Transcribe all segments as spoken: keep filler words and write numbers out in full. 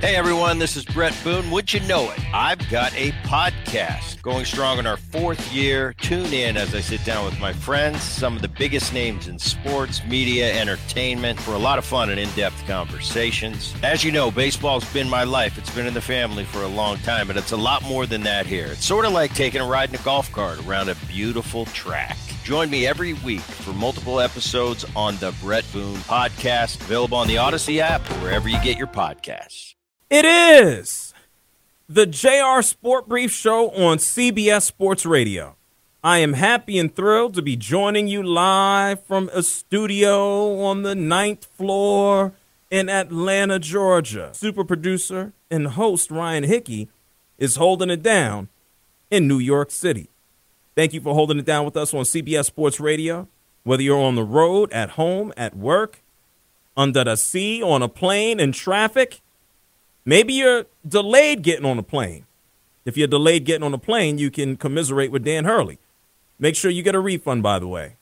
Hey everyone, this is Brett Boone. Would you know it? I've got a podcast going strong in our fourth year. Tune in as I sit down with my friends, some of the biggest names in sports, media, entertainment, for a lot of fun and in-depth conversations. As you know, baseball's been my life. It's been in the family for a long time, but it's a lot more than that here. It's sort of like taking a ride in a golf cart around a beautiful track. Join me every week for multiple episodes on the Brett Boone Podcast, available on the Odyssey app or wherever you get your podcasts. It is the J R Sport Brief Show on C B S Sports Radio. I am happy and thrilled to be joining you live from a studio on the ninth floor in Atlanta, Georgia. Super producer and host Ryan Hickey is holding it down in New York City. Thank you for holding it down with us on C B S Sports Radio. Whether you're on the road, at home, at work, under the sea, on a plane, in traffic, maybe you're delayed getting on a plane. If you're delayed getting on a plane, you can commiserate with Dan Hurley. Make sure you get a refund, by the way.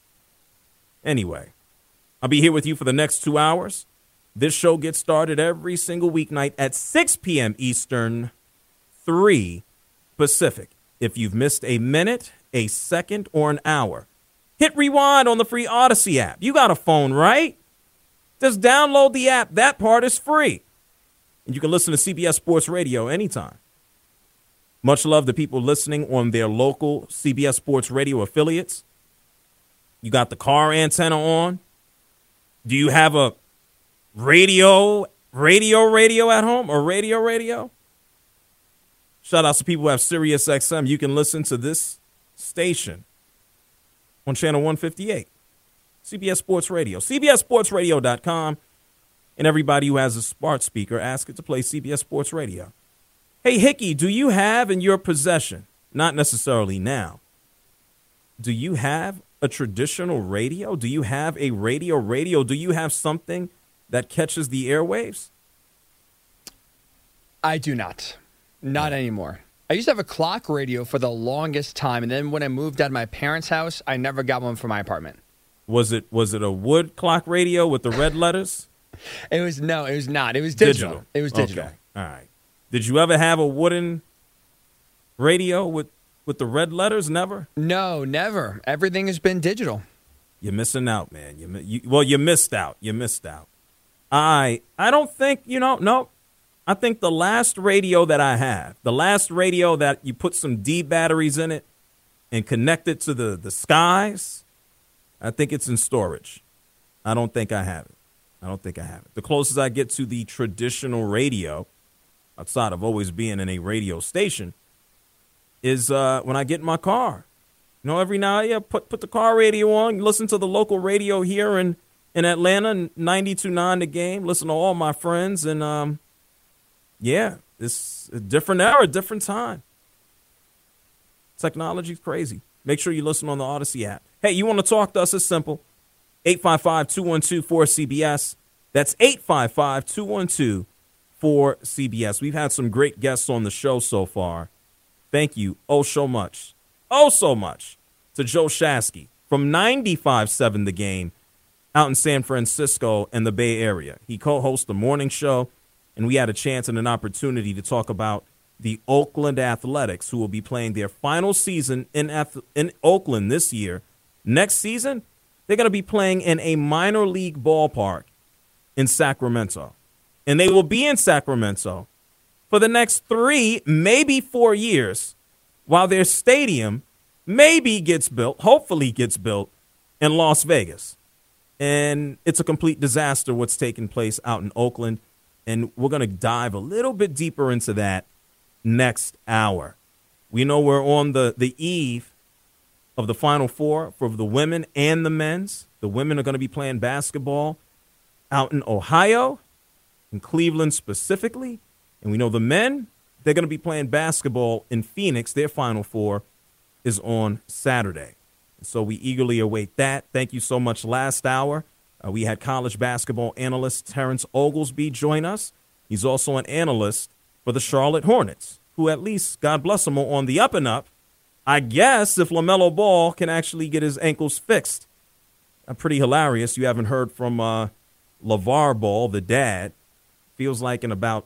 Anyway, I'll be here with you for the next two hours. This show gets started every single weeknight at six p.m. Eastern, three Pacific. If you've missed a minute, a second, or an hour, hit rewind on the free Odyssey app. You got a phone, right? Just download the app. That part is free. And you can listen to C B S Sports Radio anytime. Much love to people listening on their local C B S Sports Radio affiliates. You got the car antenna on. Do you have a radio, radio, radio at home or radio, radio? Shout out to people who have Sirius X M. You can listen to this station on channel one fifty-eight. C B S Sports Radio. C B S Sports Radio dot com. And everybody who has a smart speaker, ask it to play C B S Sports Radio. Hey, Hickey, do you have in your possession, not necessarily now, do you have a traditional radio? Do you have a radio radio? Do you have something that catches the airwaves? I do not. Not anymore. I used to have a clock radio for the longest time, and then when I moved out of my parents' house, I never got one for my apartment. Was it was it a wood clock radio with the red letters? It was no, it was not. It was digital. digital. It was digital. Okay. All right. Did you ever have a wooden radio with, with the red letters? Never? No, never. Everything has been digital. You're missing out, man. You, you well, you missed out. You missed out. I I don't think, you know, no. I think the last radio that I have, the last radio that you put some D batteries in it and connect it to the, the skies, I think it's in storage. I don't think I have it. I don't think I have it. The closest I get to the traditional radio, outside of always being in a radio station, is uh, when I get in my car. You know, every now and then, yeah, put put the car radio on, listen to the local radio here in, in Atlanta, ninety-two point nine The Game, listen to all my friends, and, um, yeah, it's a different era, different time. Technology's crazy. Make sure you listen on the Odyssey app. Hey, you want to talk to us? It's simple. eight five five, two one two, four C B S. That's eight five five, two one two, four C B S. We've had some great guests on the show so far. Thank you oh so much, oh so much to Joe Shasky from ninety-five point seven The Game out in San Francisco and the Bay Area. He co-hosts the morning show, and we had a chance and an opportunity to talk about the Oakland Athletics, who will be playing their final season in, in Oakland this year. Next season, they're going to be playing in a minor league ballpark in Sacramento. And they will be in Sacramento for the next three, maybe four years, while their stadium maybe gets built, hopefully gets built, in Las Vegas. And it's a complete disaster what's taking place out in Oakland. And we're going to dive a little bit deeper into that next hour. We know we're on the, the eve of the Final Four for the women and the men's. The women are going to be playing basketball out in Ohio, in Cleveland specifically. And we know the men, they're going to be playing basketball in Phoenix. Their Final Four is on Saturday. So we eagerly await that. Thank you so much. Last hour, uh, we had college basketball analyst Terrence Oglesby join us. He's also an analyst for the Charlotte Hornets, who at least, God bless them, are on the up and up. I guess if LaMelo Ball can actually get his ankles fixed. Uh, pretty hilarious. You haven't heard from uh, LeVar Ball, the dad. Feels like in about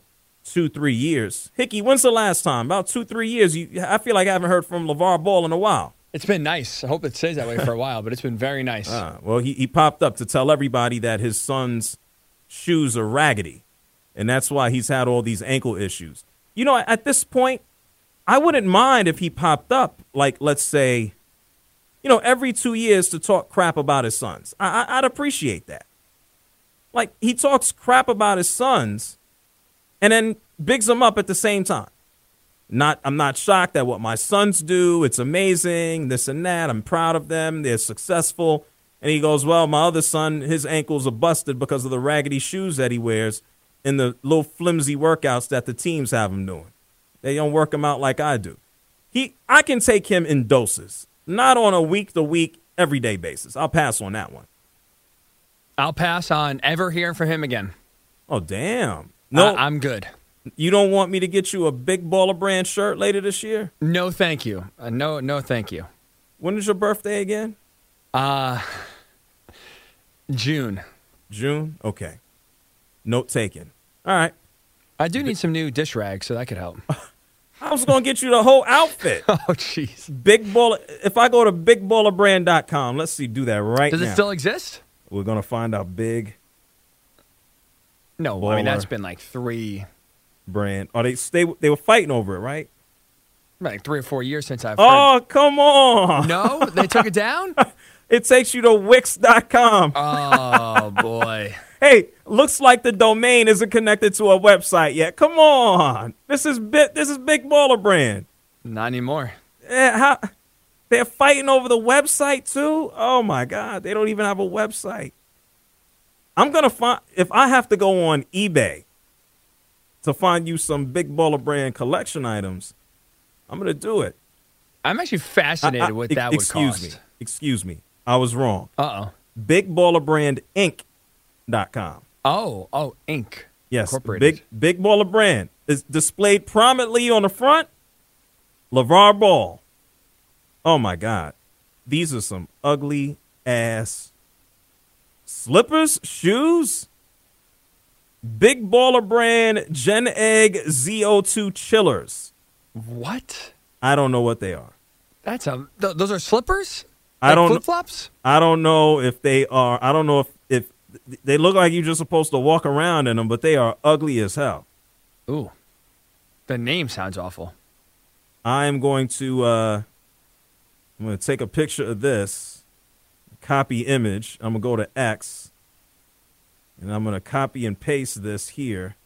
two, three years. Hickey, when's the last time? About two, three years. You, I feel like I haven't heard from LeVar Ball in a while. It's been nice. I hope it stays that way for a while, but it's been very nice. Uh, well, he, he popped up to tell everybody that his son's shoes are raggedy, and that's why he's had all these ankle issues. You know, at this point, I wouldn't mind if he popped up, like, let's say, you know, every two years to talk crap about his sons. I, I, I'd appreciate that. Like, he talks crap about his sons and then bigs them up at the same time. Not, I'm not shocked at what my sons do. It's amazing, this and that. I'm proud of them. They're successful. And he goes, well, my other son, his ankles are busted because of the raggedy shoes that he wears in the little flimsy workouts that the teams have him doing. They don't work him out like I do. He, I can take him in doses, not on a week-to-week, everyday basis. I'll pass on that one. I'll pass on ever hearing from him again. Oh, damn. No, I, I'm good. You don't want me to get you a Big Baller Brand shirt later this year? No, thank you. Uh, no, no, thank you. When is your birthday again? Uh, June. June? Okay. Note taken. All right. I do need some new dish rags, so that could help. I was going to get you the whole outfit. Oh, jeez. Big Baller. If I go to big baller brand dot com, let's see, do that right Does now. it still exist? We're going to find out Big No, Baller I mean, that's been like three, Brand. Oh, they, they, they were fighting over it, right? like three or four years since I've Oh, heard. come on. No? They took it down? It takes you to wix dot com. Oh, boy. Hey, looks like the domain isn't connected to a website yet. Come on. This is bit. This is Big Baller Brand. Not anymore. Eh, how, they're fighting over the website, too? Oh, my God. They don't even have a website. I'm going to find, if I have to go on eBay to find you some Big Baller Brand collection items, I'm going to do it. I'm actually fascinated I- I- what ex- that would excuse cost. me. Excuse me. I was wrong. Uh-oh. Big Baller Brand Inc dot com. Oh, oh, Inc. Yes, Incorporated. Big Big Baller Brand is displayed prominently on the front. LeVar Ball. Oh my God, these are some ugly ass slippers, shoes. Big Baller Brand Gen Egg Z O two chillers. What? I don't know what they are. That's a. Th- those are slippers? I Like don't. flip flops? I don't know if they are. I don't know if if they look like you're just supposed to walk around in them, but they are ugly as hell. Ooh, the name sounds awful. I'm going to uh, I'm going to take a picture of this, copy image. I'm going to go to X, and I'm going to copy and paste this here.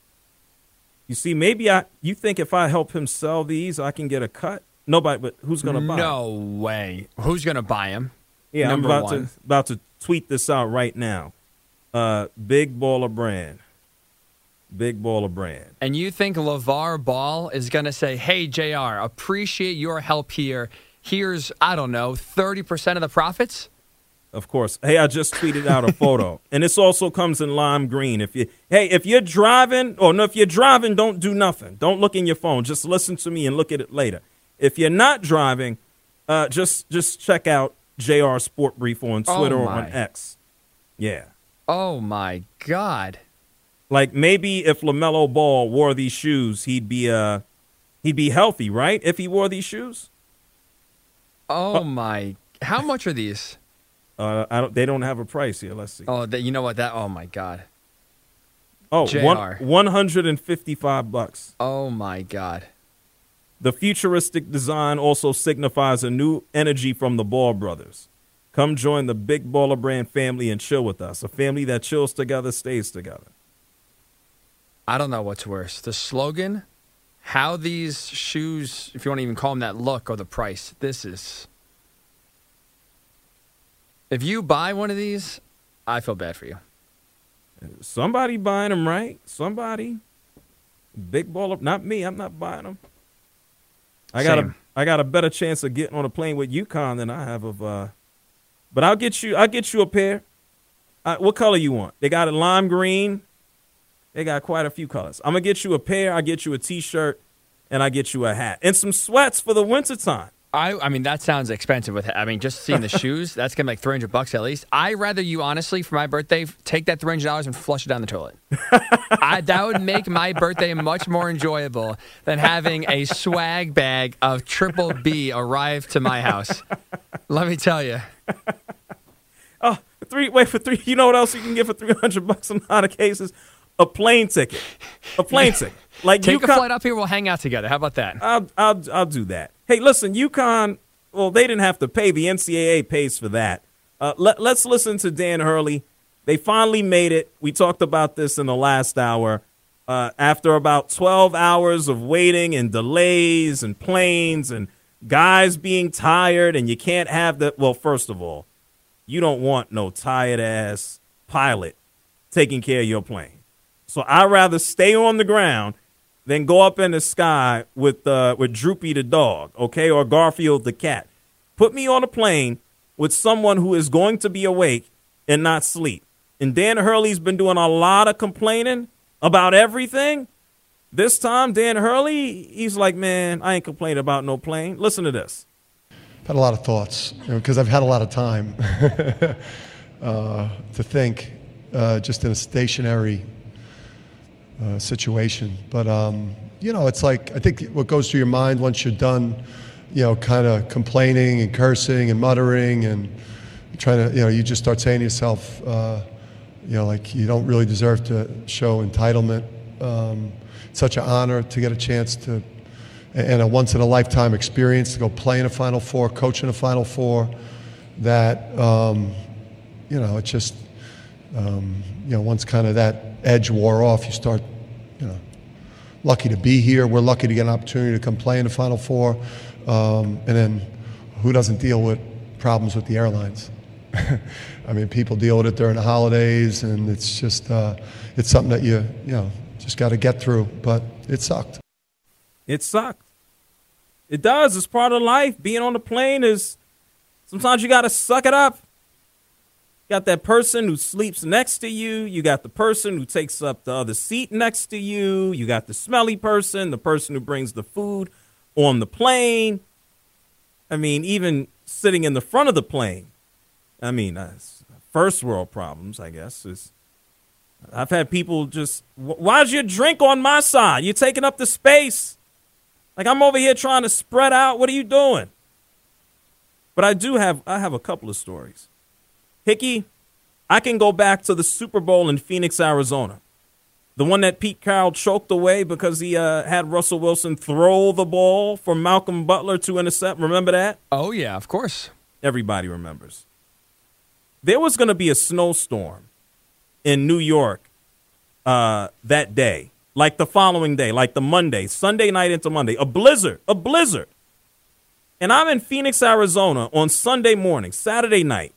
You see, maybe I. You think if I help him sell these, I can get a cut? Nobody, but who's going to buy? No way. Who's gonna buy them? Yeah, Number I'm about one. to about to tweet this out right now. Uh, Big Baller Brand. Big Baller Brand. And you think LeVar Ball is gonna say, "Hey, J R, appreciate your help here. Here's, I don't know, thirty percent of the profits." Of course. Hey, I just tweeted out a photo, and this also comes in lime green. If you, hey, if you're driving, or no, if you're driving, don't do nothing. Don't look in your phone. Just listen to me and look at it later. If you're not driving, uh, just just check out J R Sport Brief on Twitter Oh, or on my. X. Yeah, Oh my God. like maybe if LaMelo Ball wore these shoes, he'd be uh he'd be healthy, right? If he wore these shoes, Oh my. How much are these? uh, I don't. They don't have a price here. Let's see. Oh, that, you know what? That. Oh my God. Oh, J one R. one hundred and fifty-five bucks. Oh my God. The futuristic design also signifies a new energy from the Ball brothers. Come join the Big Baller Brand family and chill with us. A family that chills together stays together. I don't know what's worse. The slogan, how these shoes, if you want to even call them that look, or the price. This is. If you buy one of these, I feel bad for you. Somebody buying them, right? Somebody. Big Baller, not me. I'm not buying them. I got a Same. I got a better chance of getting on a plane with UConn than I have of. Uh, but I'll get you. I'll get you a pair. Uh, what color you want? They got a lime green. They got quite a few colors. I'm gonna get you a pair. I get you a T-shirt, and I get you a hat and some sweats for the wintertime. I, I mean, that sounds expensive. With I mean, just seeing the shoes, that's gonna be like three hundred bucks at least. I rather you honestly, for my birthday, take that three hundred dollars and flush it down the toilet. I, that would make my birthday much more enjoyable than having a swag bag of Triple B arrive to my house. Let me tell you. Oh, three. Wait for three. You know what else you can get for three hundred bucks in a lot of cases? A plane ticket. A plane ticket. Like take UConn, a flight up here. We'll hang out together. How about that? I'll I'll I'll do that. Hey, listen, UConn. Well, they didn't have to pay. The N C double A pays for that. Uh, let, let's listen to Dan Hurley. They finally made it. We talked about this in the last hour. Uh, after about twelve hours of waiting and delays and planes and guys being tired, and you can't have the. Well, first of all, you don't want no tired ass pilot taking care of your plane. So I'd rather stay on the ground than go up in the sky with uh, with Droopy the dog, okay, or Garfield the cat. Put me on a plane with someone who is going to be awake and not sleep. And Dan Hurley's been doing a lot of complaining about everything. This time, Dan Hurley, he's like, man, I ain't complaining about no plane. Listen to this. I've had a lot of thoughts, because you know, I've had a lot of time uh, to think, uh, just in a stationary Uh, situation. But, um, you know, it's like, I think what goes through your mind once you're done, you know, kind of complaining and cursing and muttering and trying to, you know, you just start saying to yourself, uh, you know, like you don't really deserve to show entitlement. Um, it's such an honor to get a chance to, and a once-in-a-lifetime experience to go play in a Final Four, coach in a Final Four, that, um, you know, it's just, um, you know, once kind of that edge wore off, you start, you know, lucky to be here. We're lucky to get an opportunity to come play in the Final Four. Um, and then who doesn't deal with problems with the airlines? I mean, people deal with it during the holidays, and it's just, uh, it's something that you, you know, just got to get through. But it sucked. It sucked. It does. It's part of life. Being on the plane is, sometimes you got to suck it up. You got that person who sleeps next to you. You got the person who takes up the other seat next to you. You got the smelly person, the person who brings the food on the plane. I mean, even sitting in the front of the plane. I mean, uh, first world problems, I guess. Is I've had people just, why's your drink on my side? You're taking up the space. Like, I'm over here trying to spread out. What are you doing? But I do have, I have a couple of stories. Hickey, I can go back to the Super Bowl in Phoenix, Arizona. The one that Pete Carroll choked away because he uh, had Russell Wilson throw the ball for Malcolm Butler to intercept. Remember that? Oh, yeah, of course. Everybody remembers. There was going to be a snowstorm in New York uh, that day, like the following day, like the Monday, Sunday night into Monday, a blizzard, a blizzard. And I'm in Phoenix, Arizona on Sunday morning, Saturday night.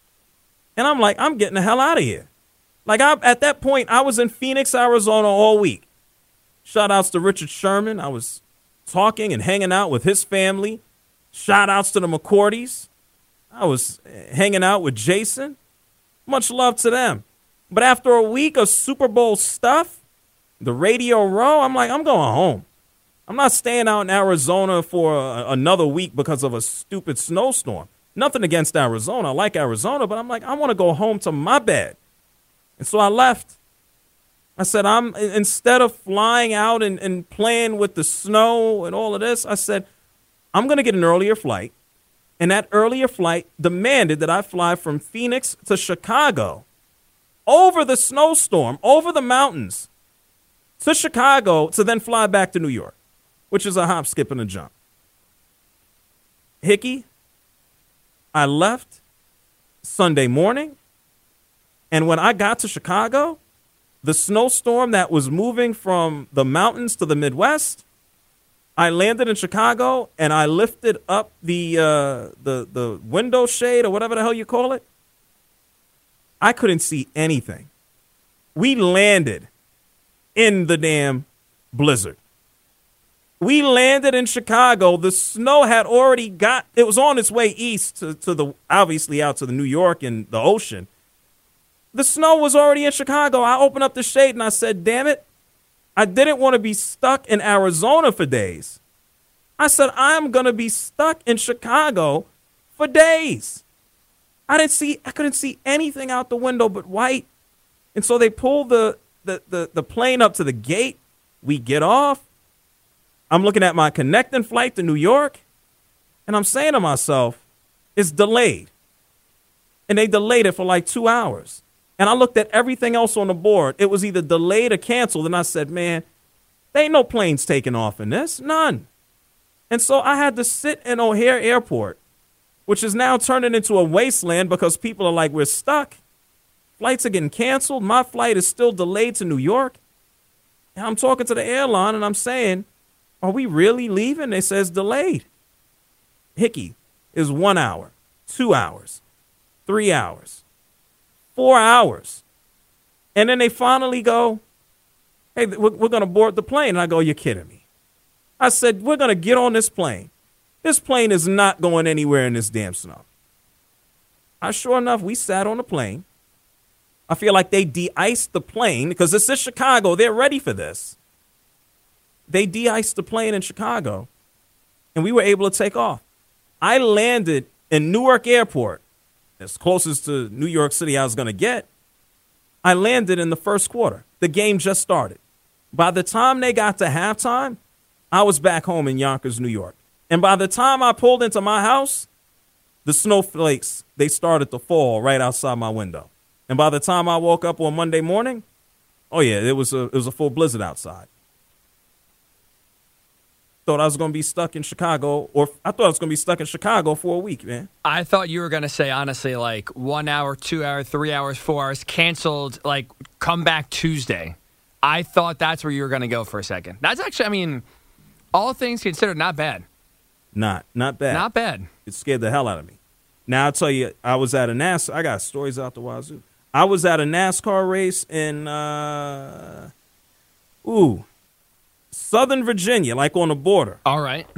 And I'm like, I'm getting the hell out of here. Like, I, at that point, I was in Phoenix, Arizona all week. Shout outs to Richard Sherman. I was talking and hanging out with his family. Shout outs to the McCourties. I was hanging out with Jason. Much love to them. But after a week of Super Bowl stuff, the Radio Row, I'm like, I'm going home. I'm not staying out in Arizona for a, another week because of a stupid snowstorm. Nothing against Arizona. I like Arizona, but I'm like, I want to go home to my bed. And so I left. I said, I'm instead of flying out and, and playing with the snow and all of this, I said, I'm going to get an earlier flight. And that earlier flight demanded that I fly from Phoenix to Chicago over the snowstorm, over the mountains to Chicago to then fly back to New York, which is a hop, skip, and a jump. Hickey, I left Sunday morning, and when I got to Chicago, the snowstorm that was moving from the mountains to the Midwest, I landed in Chicago, and I lifted up the uh, the the window shade or whatever the hell you call it. I couldn't see anything. We landed in the damn blizzard. We landed in Chicago. The snow had already got, it was on its way east to, to the, obviously out to the New York and the ocean. The snow was already in Chicago. I opened up the shade and I said, damn it, I didn't want to be stuck in Arizona for days. I said, I'm going to be stuck in Chicago for days. I didn't see, I couldn't see anything out the window but white. And so they pulled the, the, the, the plane up to the gate. We get off. I'm looking at my connecting flight to New York. And I'm saying to myself, it's delayed. And they delayed it for like two hours. And I looked at everything else on the board. It was either delayed or canceled. And I said, man, there ain't no planes taking off in this. None. And so I had to sit in O'Hare Airport, which is now turning into a wasteland because people are like, we're stuck. Flights are getting canceled. My flight is still delayed to New York. And I'm talking to the airline and I'm saying, are we really leaving? They says delayed. Hickey is one hour, two hours, three hours, four hours. And then they finally go, hey, we're, we're going to board the plane. And I go, you're kidding me. I said, we're going to get on this plane. This plane is not going anywhere in this damn snow. I sure enough, we sat on the plane. I feel like they de-iced the plane because this is Chicago. They're ready for this. They de-iced the plane in Chicago, and we were able to take off. I landed in Newark Airport, as closest to New York City I was going to get. I landed in the first quarter. The game just started. By the time they got to halftime, I was back home in Yonkers, New York. And by the time I pulled into my house, the snowflakes, they started to fall right outside my window. And by the time I woke up on Monday morning, oh, yeah, it was a, it was a full blizzard outside. Thought I was going to be stuck in Chicago, or I thought I was going to be stuck in Chicago for a week, man. I thought you were going to say, honestly, like one hour, two hours, three hours, four hours, canceled, like come back Tuesday. I thought that's where you were going to go for a second. That's actually, I mean, all things considered, not bad. Not, not bad. Not bad. It scared the hell out of me. Now, I'll tell you, I was at a NASCAR. I got stories out the wazoo. I was at a NASCAR race in, uh, ooh, Southern Virginia, like on the border. All right.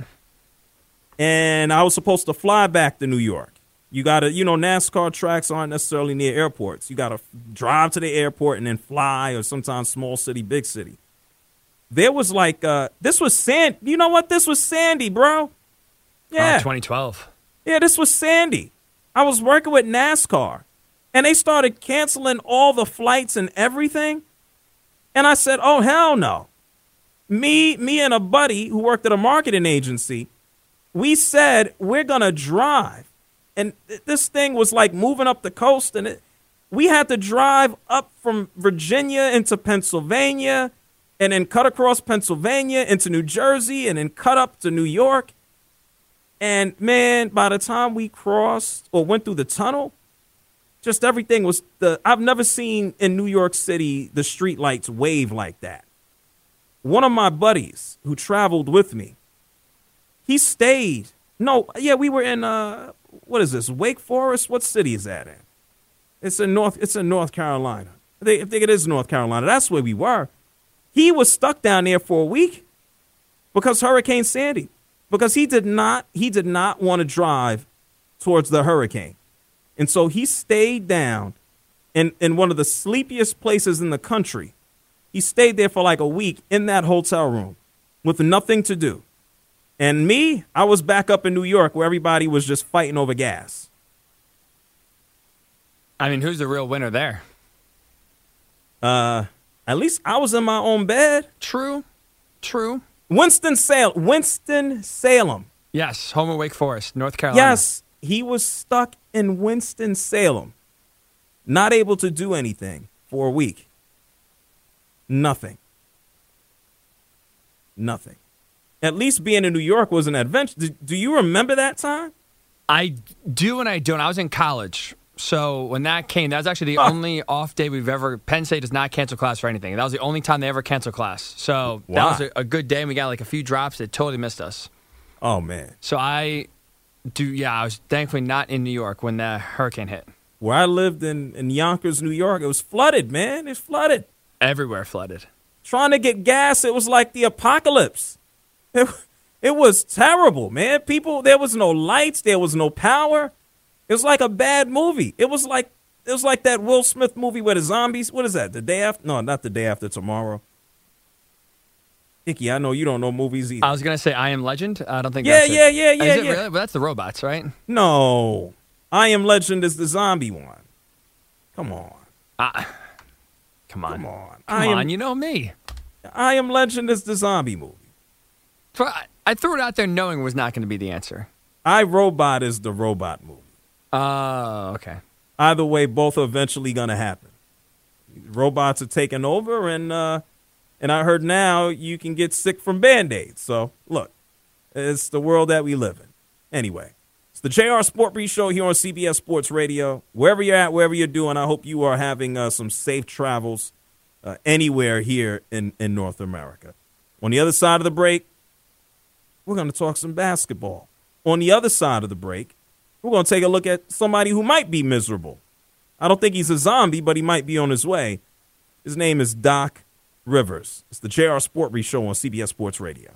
And I was supposed to fly back to New York. You got to, you know, NASCAR tracks aren't necessarily near airports. You got to drive to the airport and then fly, or sometimes small city, big city. There was like, uh, this was sand. You know what? This was Sandy, bro. Yeah. Oh, twenty twelve. Yeah, this was Sandy. I was working with NASCAR, and they started canceling all the flights and everything. And I said, oh, hell no. Me, me and a buddy who worked at a marketing agency, we said, we're going to drive. And th- this thing was like moving up the coast, and it, we had to drive up from Virginia into Pennsylvania, and then cut across Pennsylvania into New Jersey, and then cut up to New York. And, man, by the time we crossed or went through the tunnel, just everything was the – I've never seen in New York City the street lights wave like that. One of my buddies who traveled with me, he stayed. No, yeah, we were in, uh, what is this, Wake Forest? What city is that in? It's in North, it's in North Carolina. I think, I think it is North Carolina. That's where we were. He was stuck down there for a week because Hurricane Sandy. Because he did not he did not want to drive towards the hurricane. And so he stayed down in, in one of the sleepiest places in the country. He stayed there for like a week in that hotel room with nothing to do. And me, I was back up in New York where everybody was just fighting over gas. I mean, who's the real winner there? Uh, at least I was in my own bed. True. True. Winston-Salem. Winston-Salem. Yes, home of Wake Forest, North Carolina. Yes, he was stuck in Winston-Salem, not able to do anything for a week. Nothing. Nothing. At least being in New York was an adventure. Do, do you remember that time? I do and I don't. I was in college. So when that came, that was actually the Oh. only off day we've ever, Penn State does not cancel class for anything. That was the only time they ever cancel class. So that Why? was a, a good day, and we got like a few drops that totally missed us. Oh, man. So I do, yeah, I was thankfully not in New York when the hurricane hit. Where I lived in, in Yonkers, New York, it was flooded, man. It's flooded. Everywhere flooded. Trying to get gas, it was like the apocalypse. It, it was terrible, man. People, there was no lights. There was no power. It was like a bad movie. It was like it was like that Will Smith movie where the zombies. What is that? The day after? No, not the day after tomorrow. Icky, I know you don't know movies either. I was gonna say I Am Legend. I don't think. Yeah, that's yeah, it. yeah, yeah, Is it yeah. really? Well, that's the robots, right? No, I Am Legend is the zombie one. Come on, Uh, come on, come on, come I on. am, You know me. I Am Legend is the zombie movie. I I threw it out there knowing it was not going to be the answer. I, Robot is the robot movie. Oh, okay. Either way, both are eventually going to happen. Robots are taking over, and uh, and I heard now you can get sick from Band-Aids. So, look, it's the world that we live in. Anyway, it's the J R Sport Brief Show here on C B S Sports Radio. Wherever you're at, wherever you're doing, I hope you are having uh, some safe travels uh, anywhere here in, in North America. On the other side of the break, we're going to talk some basketball. On the other side of the break, we're going to take a look at somebody who might be miserable. I don't think he's a zombie, but he might be on his way. His name is Doc Rivers. It's the J R Sport Brief Show on C B S Sports Radio.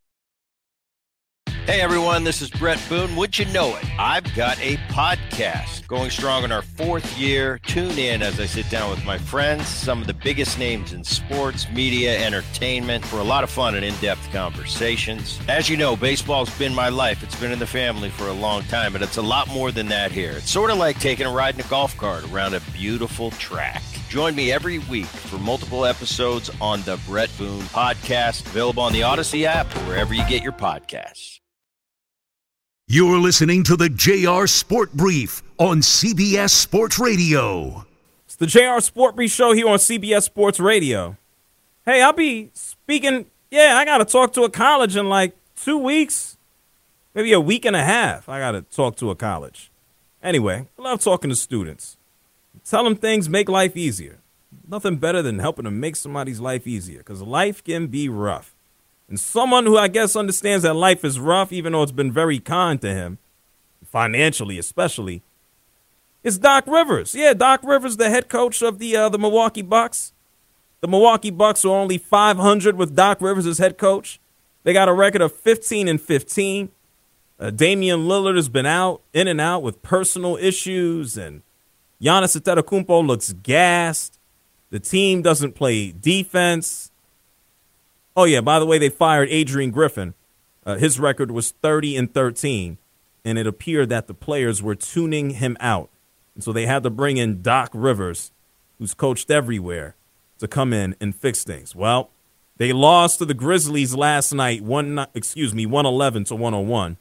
Hey everyone, this is Brett Boone. Would you know it? I've got a podcast going strong in our fourth year. Tune in as I sit down with my friends, some of the biggest names in sports, media, entertainment, for a lot of fun and in-depth conversations. As you know, baseball's been my life. It's been in the family for a long time, but it's a lot more than that here. It's sort of like taking a ride in a golf cart around a beautiful track. Join me every week for multiple episodes on the Brett Boone Podcast, available on the Odyssey app or wherever you get your podcasts. You're listening to the J R Sport Brief on C B S Sports Radio. It's the J R Sport Brief Show here on C B S Sports Radio. Hey, I'll be speaking. Yeah, I got to talk to a college in like two weeks, maybe a week and a half. I got to talk to a college. Anyway, I love talking to students. Tell them things make life easier. Nothing better than helping them make somebody's life easier, because life can be rough. And someone who I guess understands that life is rough, even though it's been very kind to him, financially especially, is Doc Rivers. Yeah, Doc Rivers, the head coach of the uh, the Milwaukee Bucks. The Milwaukee Bucks are only five hundred with Doc Rivers as head coach. They got a record of fifteen and fifteen. Uh, Damian Lillard has been out, in and out with personal issues, and Giannis Antetokounmpo looks gassed. The team doesn't play defense. Oh, yeah, by the way, they fired Adrian Griffin. Uh, his record was thirty and thirteen, and it appeared that the players were tuning him out. And so they had to bring in Doc Rivers, who's coached everywhere, to come in and fix things. Well, they lost to the Grizzlies last night, one excuse me, one eleven to one oh one.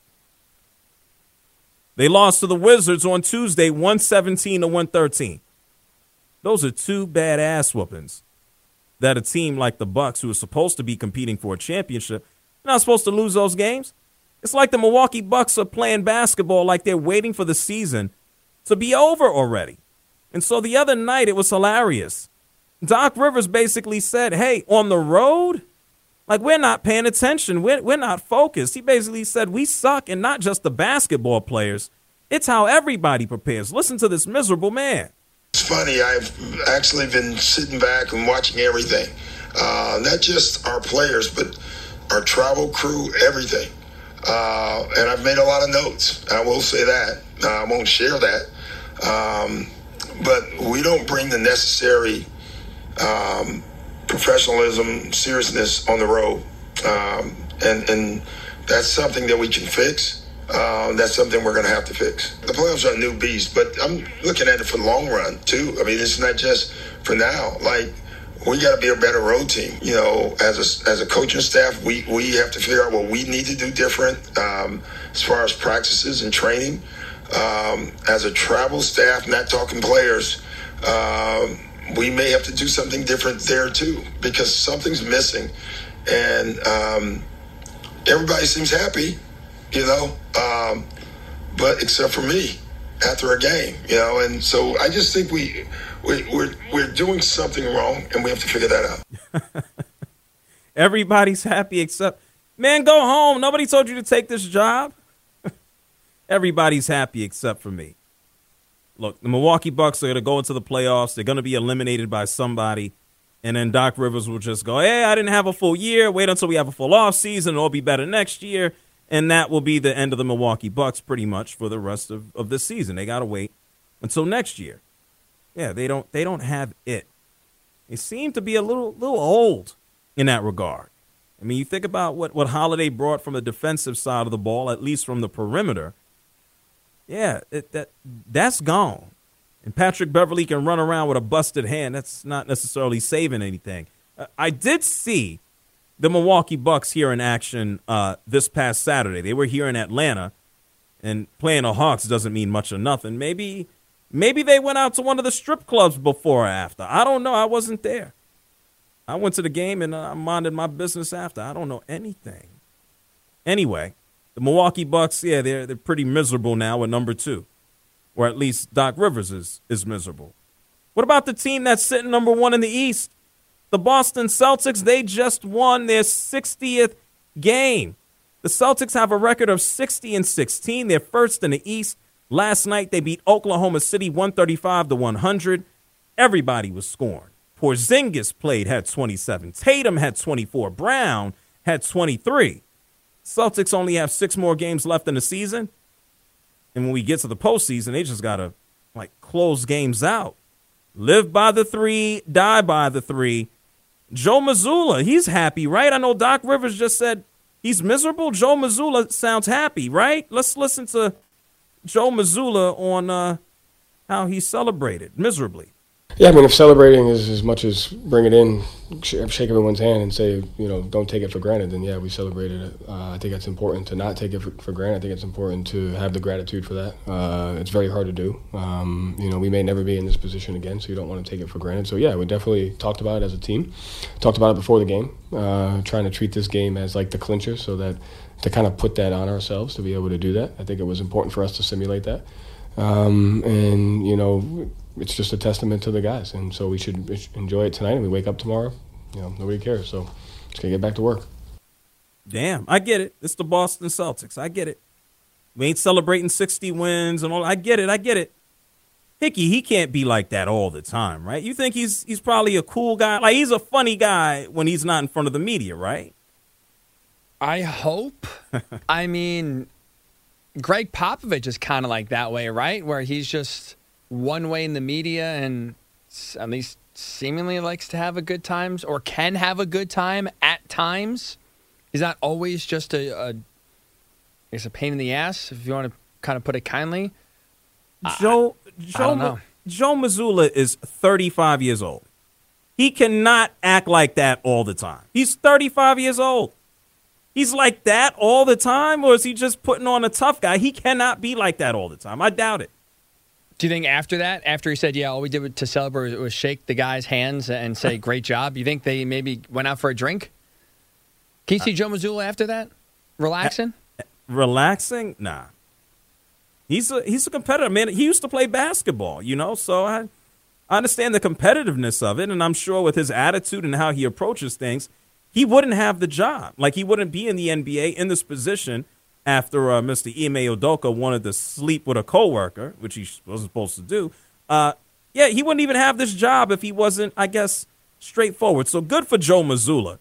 They lost to the Wizards on Tuesday, one seventeen to one thirteen. Those are two bad ass whoopings that a team like the Bucks, who is supposed to be competing for a championship, not supposed to lose those games. It's like the Milwaukee Bucks are playing basketball like they're waiting for the season to be over already. And so the other night, it was hilarious. Doc Rivers basically said, hey, on the road, like, we're not paying attention. We're, we're not focused. He basically said we suck, and not just the basketball players. It's how everybody prepares. Listen to this miserable man. It's funny, I've actually been sitting back and watching everything. Uh, not just our players, but our travel crew, everything. Uh, and I've made a lot of notes. I will say that. Uh, I won't share that. Um, but we don't bring the necessary um, professionalism, seriousness on the road. Um, and, and that's something that we can fix. Uh, that's something we're going to have to fix. The playoffs are a new beast, but I'm looking at it for the long run, too. I mean, it's not just for now. Like, we got to be a better road team. You know, as a, as a coaching staff, we, we have to figure out what we need to do different um, as far as practices and training. Um, as a travel staff, not talking players, um, we may have to do something different there, too, because something's missing. And um, everybody seems happy. You know, um, but except for me after a game, you know, and so I just think we, we we're we're doing something wrong, and we have to figure that out. Everybody's happy except, man, go home. Nobody told you to take this job. Everybody's happy except for me. Look, the Milwaukee Bucks are going to go into the playoffs. They're going to be eliminated by somebody, and then Doc Rivers will just go, hey, I didn't have a full year. Wait until we have a full off season. It'll be better next year. And that will be the end of the Milwaukee Bucks pretty much for the rest of, of the season. They got to wait until next year. Yeah, they don't they don't have it. They seem to be a little little old in that regard. I mean, you think about what, what Holiday brought from the defensive side of the ball, at least from the perimeter. Yeah, it, that that's gone. And Patrick Beverley can run around with a busted hand. That's not necessarily saving anything. Uh, I did see the Milwaukee Bucks here in action uh, this past Saturday. They were here in Atlanta, and playing the Hawks doesn't mean much or nothing. Maybe, maybe they went out to one of the strip clubs before or after. I don't know. I wasn't there. I went to the game and I minded my business after. I don't know anything. Anyway, the Milwaukee Bucks, yeah, they're they're pretty miserable now at number two, or at least Doc Rivers is is miserable. What about the team that's sitting number one in the East? The Boston Celtics, they just won their sixtieth game. The Celtics have a record of sixty and sixteen. They're first in the East. Last night they beat Oklahoma City one thirty-five to one hundred. Everybody was scoring. Porzingis played, had twenty-seven. Tatum had twenty-four. Brown had twenty-three. Celtics only have six more games left in the season. And when we get to the postseason, they just got to, like, close games out. Live by the three, die by the three. Joe Mazzulla, he's happy, right? I know Doc Rivers just said he's miserable. Joe Mazzulla sounds happy, right? Let's listen to Joe Mazzulla on uh, how he celebrated miserably. Yeah, I mean, if celebrating is as much as bring it in, shake everyone's hand and say, you know, don't take it for granted, then yeah, we celebrated it. Uh, I think it's important to not take it for, for granted. I think it's important to have the gratitude for that. Uh, it's very hard to do. Um, you know, we may never be in this position again, so you don't want to take it for granted. So yeah, we definitely talked about it as a team. Talked about it before the game, uh, trying to treat this game as like the clincher, so that to kind of put that on ourselves to be able to do that. I think it was important for us to simulate that. Um, and, you know, it's just a testament to the guys. And so we should enjoy it tonight, and we wake up tomorrow, you know, nobody cares. So just got to get back to work. Damn, I get it. It's the Boston Celtics. I get it. We ain't celebrating sixty wins and all. I get it. I get it. Hickey, he can't be like that all the time, right? You think he's he's probably a cool guy? Like, he's a funny guy when he's not in front of the media, right? I hope. I mean, Greg Popovich is kind of like that way, right? Where he's just one way in the media and at least seemingly likes to have a good times or can have a good time at times. He's not always just a, a I guess a pain in the ass, if you want to kind of put it kindly. Joe I, Joe I don't know. Joe Mazzulla is thirty-five years old. He cannot act like that all the time. He's thirty-five years old. He's like that all the time, or is he just putting on a tough guy? He cannot be like that all the time. I doubt it. Do you think after that, after he said, yeah, all we did to celebrate was shake the guy's hands and say, great job, you think they maybe went out for a drink? Can you see uh, Joe Mazzulla after that? Relaxing? Uh, relaxing? Nah. He's a, he's a competitor, man. He used to play basketball, you know, so I, I understand the competitiveness of it, and I'm sure with his attitude and how he approaches things, he wouldn't have the job. Like, he wouldn't be in the N B A in this position after uh, Mister Ime Udoka wanted to sleep with a coworker, which he wasn't supposed to do. Uh, yeah, he wouldn't even have this job if he wasn't, I guess, straightforward. So good for Joe Mazzulla.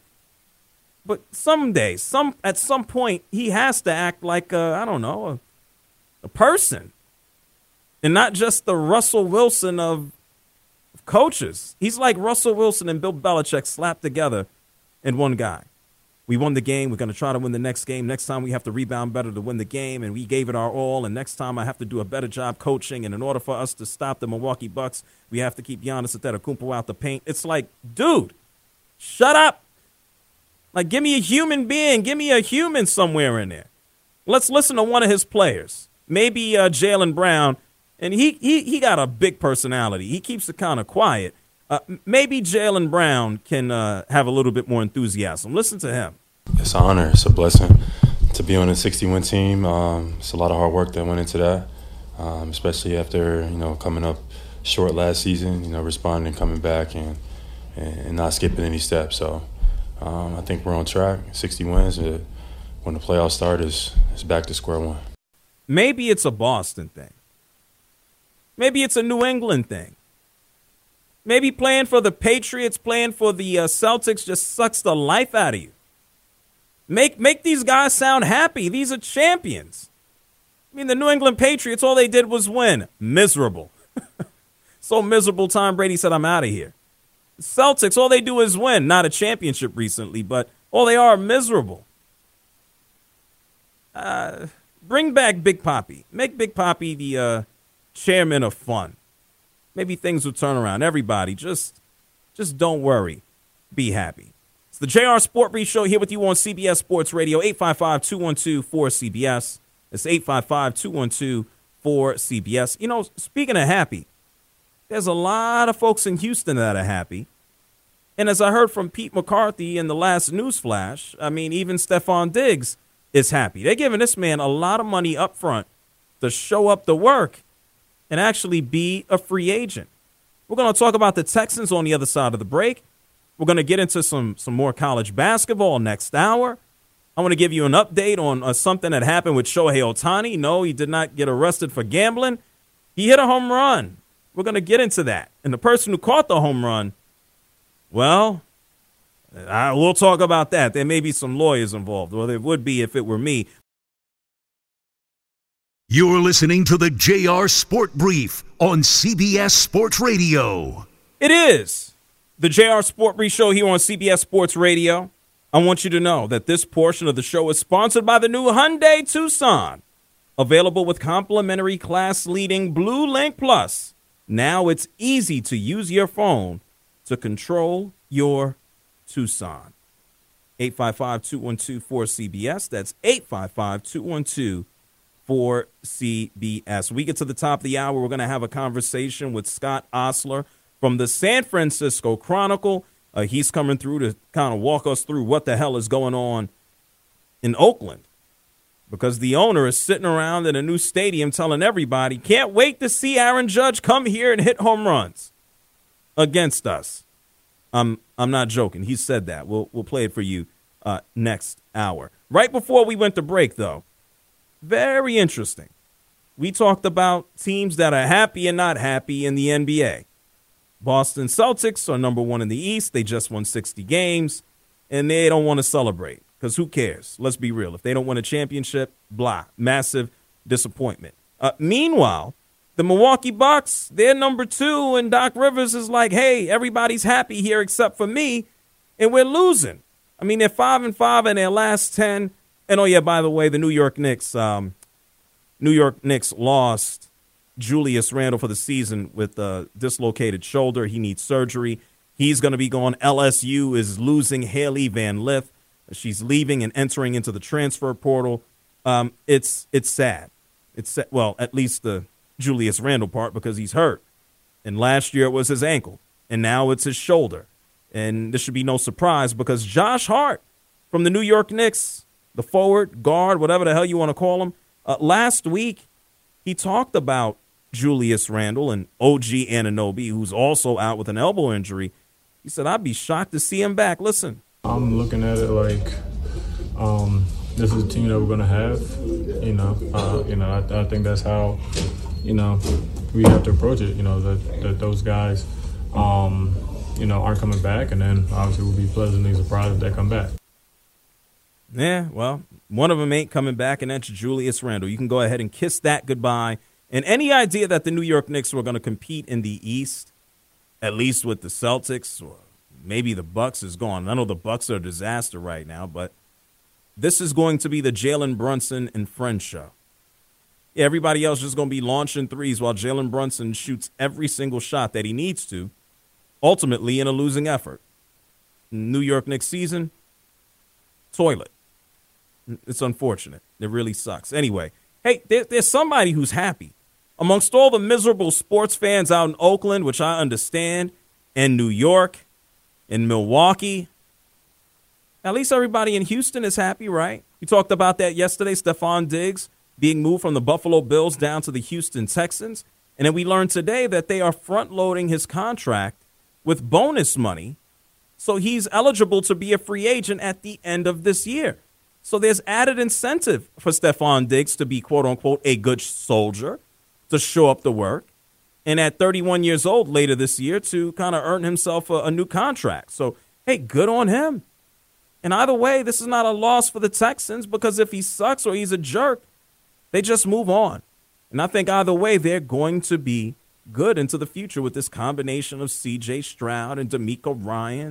But someday, some at some point, he has to act like, a, I don't know, a, a person. And not just the Russell Wilson of, of coaches. He's like Russell Wilson and Bill Belichick slapped together in one guy. We won the game. We're going to try to win the next game. Next time we have to rebound better to win the game, and we gave it our all. And next time I have to do a better job coaching. And in order for us to stop the Milwaukee Bucks, we have to keep Giannis Antetokounmpo out the paint. It's like, dude, shut up. Like, give me a human being. Give me a human somewhere in there. Let's listen to one of his players. Maybe uh, Jaylen Brown. And he, he, he got a big personality. He keeps it kind of quiet. Uh, maybe Jaylen Brown can uh, have a little bit more enthusiasm. Listen to him. It's an honor. It's a blessing to be on a sixty-win team. Um, it's a lot of hard work that went into that, um, especially after, you know, coming up short last season, you know, responding, coming back, and, and not skipping any steps. So um, I think we're on track. sixty wins. Uh, when the playoffs start, is is back to square one. Maybe it's a Boston thing. Maybe it's a New England thing. Maybe playing for the Patriots, playing for the uh, Celtics just sucks the life out of you. Make make these guys sound happy. These are champions. I mean, the New England Patriots, all they did was win. Miserable. So miserable, Tom Brady said, I'm out of here. The Celtics, all they do is win. Not a championship recently, but All they are miserable. Uh, bring back Big Papi. Make Big Papi the uh, chairman of fun. Maybe things will turn around. Everybody, just, just don't worry. Be happy. It's the J R Sport Brief Show here with you on C B S Sports Radio, eight five five, two one two, four C B S. It's eight five five, two one two, four C B S. You know, speaking of happy, there's a lot of folks in Houston that are happy. And as I heard from Pete McCarthy in the last news flash, I mean, even Stephon Diggs is happy. They're giving this man a lot of money up front to show up to work and actually be a free agent. We're going to talk about the Texans on the other side of the break. We're going to get into some, some more college basketball next hour. I want to give you an update on uh, something that happened with Shohei Ohtani. No, he did not get arrested for gambling. He hit a home run. We're going to get into that. And the person who caught the home run, well, I, we'll talk about that. There may be some lawyers involved. Well, there would be if it were me. You're listening to the J R Sport Brief on C B S Sports Radio. It is the J R Sport Brief Show here on C B S Sports Radio. I want you to know that this portion of the show is sponsored by the new Hyundai Tucson. Available with complimentary class-leading Blue Link Plus. Now it's easy to use your phone to control your Tucson. eight five five, two one two, four C B S. That's eight five five, two one two, four C B S. We get to the top of the hour. We're going to have a conversation with Scott Ostler from the San Francisco Chronicle. Uh, he's coming through to kind of walk us through what the hell is going on in Oakland, because the owner is sitting around in a new stadium telling everybody, can't wait to see Aaron Judge come here and hit home runs against us. I'm I'm not joking. He said that. We'll we'll play it for you uh, next hour. Right before we went to break, though, very interesting. We talked about teams that are happy and not happy in the N B A. Boston Celtics are number one in the East. They just won sixty games, and they don't want to celebrate because who cares? Let's be real. If they don't win a championship, blah, massive disappointment. Uh, meanwhile, the Milwaukee Bucks, they're number two, and Doc Rivers is like, hey, everybody's happy here except for me, and we're losing. I mean, they're five and five in their last ten. And, oh, yeah, by the way, the New York Knicks, um, New York Knicks lost Julius Randle for the season with a dislocated shoulder. He needs surgery. He's going to be gone. L S U is losing Haley Van Lith. She's leaving and entering into the transfer portal. Um, it's it's sad. It's well, at least the Julius Randle part, because he's hurt. And last year it was his ankle, and now it's his shoulder. And this should be no surprise because Josh Hart from the New York Knicks, the forward, guard, whatever the hell you want to call him, uh, last week he talked about Julius Randle and O G Anunoby, who's also out with an elbow injury. He said, I'd be shocked to see him back. Listen. I'm looking at it like um, this is a team that we're going to have. You know, uh, you know, I, I think that's how, you know, we have to approach it. You know, that, that those guys, um, you know, aren't coming back. And then obviously we'll be pleasantly surprised if they come back. Yeah, well, one of them ain't coming back, and that's Julius Randle. You can go ahead and kiss that goodbye. And any idea that the New York Knicks were going to compete in the East, at least with the Celtics, or maybe the Bucks, is gone. I know the Bucks are a disaster right now, but this is going to be the Jalen Brunson and Friends show. Yeah, everybody else just going to be launching threes while Jalen Brunson shoots every single shot that he needs to, ultimately in a losing effort. New York Knicks season, toilet. It's unfortunate. It really sucks. Anyway, hey, there, there's somebody who's happy. Amongst all the miserable sports fans out in Oakland, which I understand, and New York, and Milwaukee, at least everybody in Houston is happy, right? We talked about that yesterday, Stephon Diggs being moved from the Buffalo Bills down to the Houston Texans. And then we learned today that they are front-loading his contract with bonus money, so he's eligible to be a free agent at the end of this year. So there's added incentive for Stephon Diggs to be, quote-unquote, a good soldier, to show up to work, and at thirty-one years old later this year to kind of earn himself a, a new contract. So, hey, good on him. And either way, this is not a loss for the Texans, because if he sucks or he's a jerk, they just move on. And I think either way, they're going to be good into the future with this combination of C J Stroud and D'Amico Ryans and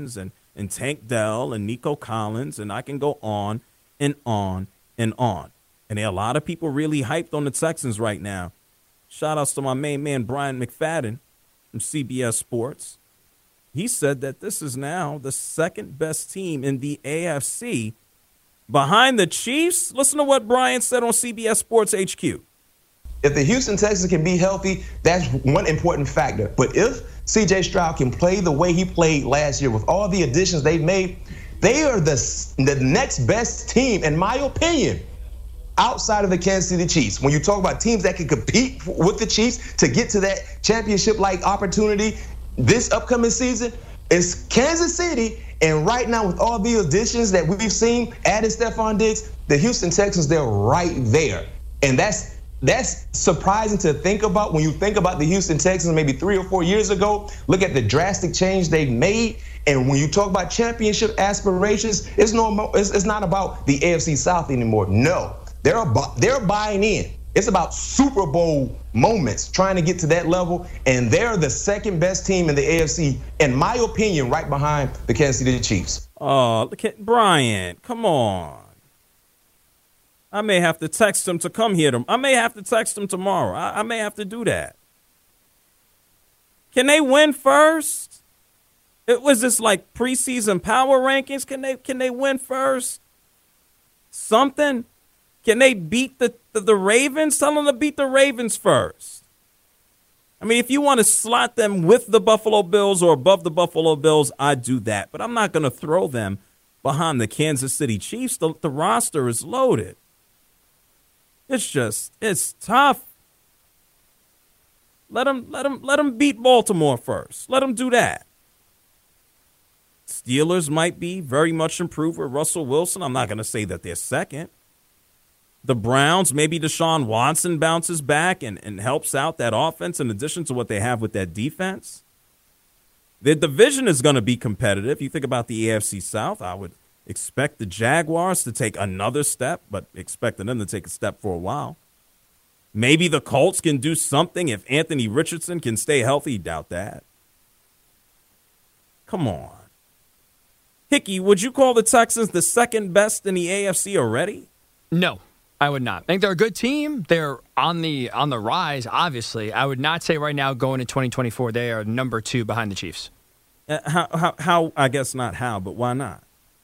and Tank Dell and Nico Collins, and I can go on and on and on. And there are a lot of people really hyped on the Texans right now. Shout outs to my main man, Brian McFadden from C B S Sports. He said that this is now the second best team in the A F C behind the Chiefs. Listen to what Brian said on C B S Sports H Q. If the Houston Texans can be healthy, that's one important factor. But if C J Stroud can play the way he played last year with all the additions they've made, they are the, the next best team, in my opinion, outside of the Kansas City Chiefs. When you talk about teams that can compete with the Chiefs to get to that championship-like opportunity this upcoming season, it's Kansas City. And right now, with all the additions that we've seen, adding Stephon Diggs, the Houston Texans, they're right there. And that's that's surprising to think about when you think about the Houston Texans maybe three or four years ago. Look at the drastic change they've made. And when you talk about championship aspirations, it's no, it's, it's not about the A F C South anymore. No. They're they're buying in. It's about Super Bowl moments, trying to get to that level, and they're the second best team in the A F C, in my opinion, right behind the Kansas City Chiefs. Oh, look at Brian. Come on. I may have to text him to come here. To, I may have to text him tomorrow. I, I may have to do that. Can they win first? It was this like preseason power rankings. Can they can they win first? Something. Can they beat the, the, the Ravens? Tell them to beat the Ravens first. I mean, if you want to slot them with the Buffalo Bills or above the Buffalo Bills, I'd do that. But I'm not going to throw them behind the Kansas City Chiefs. The, the roster is loaded. It's just, it's tough. Let them, let them, let them beat Baltimore first. Let them do that. Steelers might be very much improved with Russell Wilson. I'm not going to say that they're second. The Browns, maybe Deshaun Watson bounces back and, and helps out that offense in addition to what they have with that defense. The division is going to be competitive. You think about the A F C South, I would expect the Jaguars to take another step, but expecting them to take a step for a while. Maybe the Colts can do something if Anthony Richardson can stay healthy. Doubt that. Come on. Hickey, would you call the Texans the second best in the A F C already? No. I would not. I think they're a good team. They're on the on the rise, obviously. I would not say right now going to twenty twenty-four they are number two behind the Chiefs. Uh, how, how, how, I guess not how, but why not?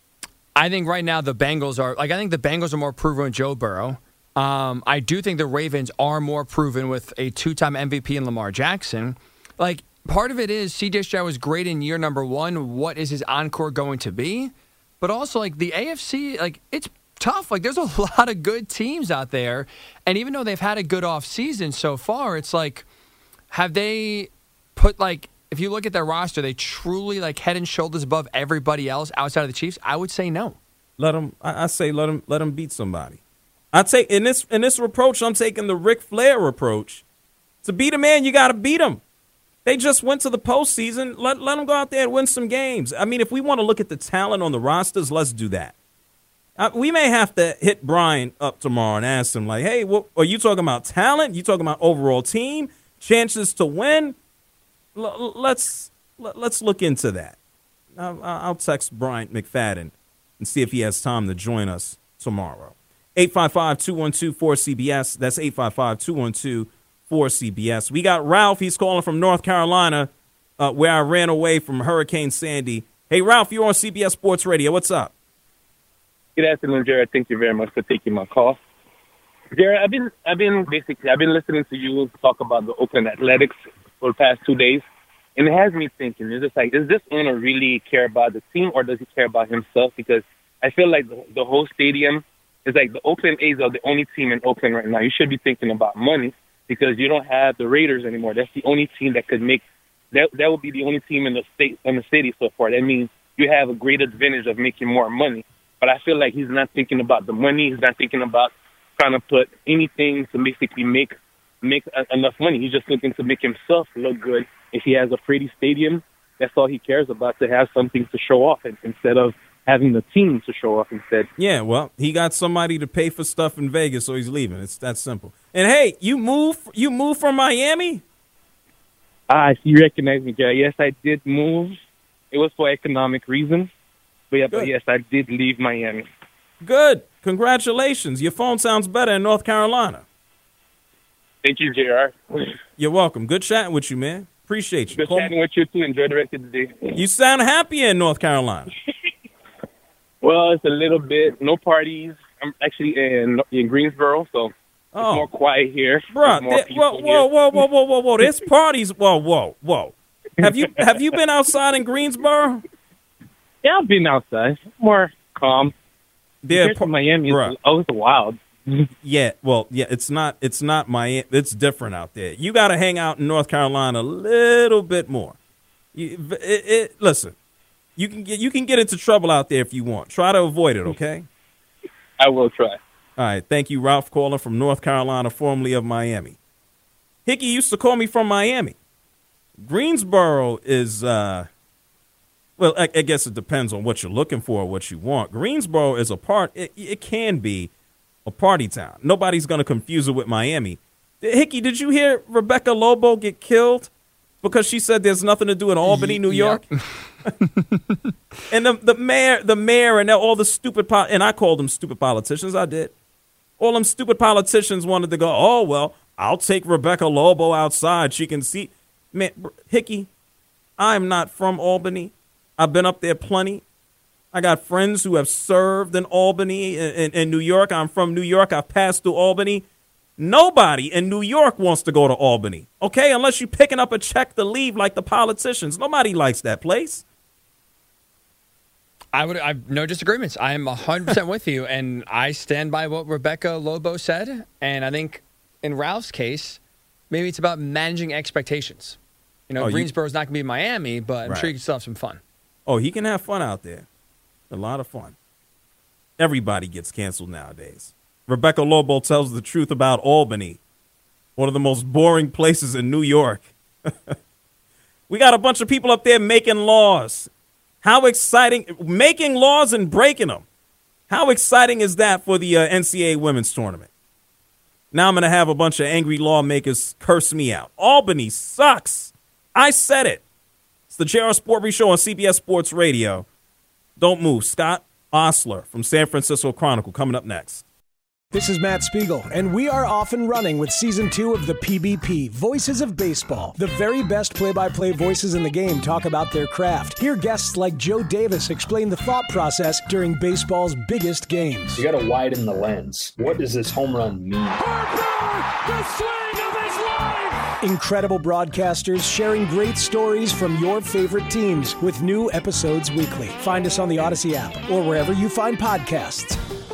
I think right now the Bengals are, like I think the Bengals are more proven with Joe Burrow. Um, I do think the Ravens are more proven with a two-time M V P in Lamar Jackson. Like, part of it is C J Stroud was great in year number one. What is his encore going to be? But also, like, the A F C, like, it's tough. Like, there's a lot of good teams out there. And even though they've had a good offseason so far, it's like, have they put, like, if you look at their roster, they truly, like, head and shoulders above everybody else outside of the Chiefs? I would say no. Let them, I, I say let them, let them beat somebody. I take, in this, in this approach, I'm taking the Ric Flair approach. To beat a man, you got to beat him. They just went to the postseason. Let, let them go out there and win some games. I mean, if we want to look at the talent on the rosters, let's do that. Uh, we may have to hit Brian up tomorrow and ask him, like, hey, what, are you talking about talent? You talking about overall team, chances to win? L- let's l- let's look into that. I'll, I'll text Brian McFadden and see if he has time to join us tomorrow. eight five five, two one two, four C B S. That's eight five five, two one two, four C B S. We got Ralph. He's calling from North Carolina, uh, where I ran away from Hurricane Sandy. Hey, Ralph, you're on C B S Sports Radio. What's up? Good afternoon, Jared. Thank you very much for taking my call. Jared, I've been, I've been basically, I've been listening to you talk about the Oakland Athletics for the past two days, and it has me thinking. It's just like, does this owner really care about the team, or does he care about himself? Because I feel like the, the whole stadium is like the Oakland A's are the only team in Oakland right now. You should be thinking about money because you don't have the Raiders anymore. That's the only team that could make that. That would be the only team in the state in the city so far. That means you have a great advantage of making more money. But I feel like he's not thinking about the money. He's not thinking about trying to put anything to basically make make a, enough money. He's just looking to make himself look good. If he has a pretty stadium, that's all he cares about, to have something to show off instead of having the team to show off instead. Yeah, well, he got somebody to pay for stuff in Vegas, so he's leaving. It's that simple. And, hey, you move you move from Miami? Ah, you recognize me, Jerry. Yes, I did move. It was for economic reasons. But yeah, Good. but yes, I did leave Miami. Good. Congratulations. Your phone sounds better in North Carolina. Thank you, J R. You're welcome. Good chatting with you, man. Appreciate you. Good Call chatting with you, too. Enjoy the rest of the day. You sound happy in North Carolina. Well, it's a little bit. No parties. I'm actually in in Greensboro, so Oh. it's more quiet here. Bruh, There's more there- people whoa, here. whoa, whoa, whoa, whoa, whoa, whoa. There's parties. Whoa, whoa, whoa. Have you have you been outside in Greensboro? Yeah, I've been outside. More calm. There, Compared to Miami, bruh. it's always wild. Yeah, well, yeah, it's not it's not Miami. It's different out there. You got to hang out in North Carolina a little bit more. You, it, it, listen, you can get you can get into trouble out there if you want. Try to avoid it, okay? I will try. All right, thank you, Ralph calling from North Carolina, formerly of Miami. Hickey used to call me from Miami. Greensboro is, uh, well, I, I guess it depends on what you're looking for or what you want. Greensboro is a part, it, it can be a party town. Nobody's going to confuse it with Miami. Hickey, did you hear Rebecca Lobo get killed because she said there's nothing to do in Albany, New York? And the, the mayor, the mayor, and all the stupid, po- and I called them stupid politicians. I did. All them stupid politicians wanted to go, oh, well, I'll take Rebecca Lobo outside. She can see. Man, Hickey, I'm not from Albany. I've been up there plenty. I got friends who have served in Albany and in, in New York. I'm from New York. I've passed through Albany. Nobody in New York wants to go to Albany, okay, unless you're picking up a check to leave like the politicians. Nobody likes that place. I would. I have no disagreements. I am one hundred percent with you, and I stand by what Rebecca Lobo said. And I think in Ralph's case, maybe it's about managing expectations. You know, Oh, you- Greensboro's not going to be Miami, but I'm Right. sure you can still have some fun. Oh, he can have fun out there. A lot of fun. Everybody gets canceled nowadays. Rebecca Lobo tells the truth about Albany, one of the most boring places in New York. We got a bunch of people up there making laws. How exciting, making laws and breaking them. How exciting is that for the uh, N C A A women's tournament? Now I'm going to have a bunch of angry lawmakers curse me out. Albany sucks. I said it. It's the J R Sport Brief Show on C B S Sports Radio. Don't move. Scott Osler from San Francisco Chronicle coming up next. This is Matt Spiegel, and we are off and running with Season two of the P B P, Voices of Baseball. The very best play-by-play voices in the game talk about their craft. Hear guests like Joe Davis explain the thought process during baseball's biggest games. You got to widen the lens. What does this home run mean? The swing of his life! Incredible broadcasters sharing great stories from your favorite teams with new episodes weekly. Find us on the Odyssey app or wherever you find podcasts.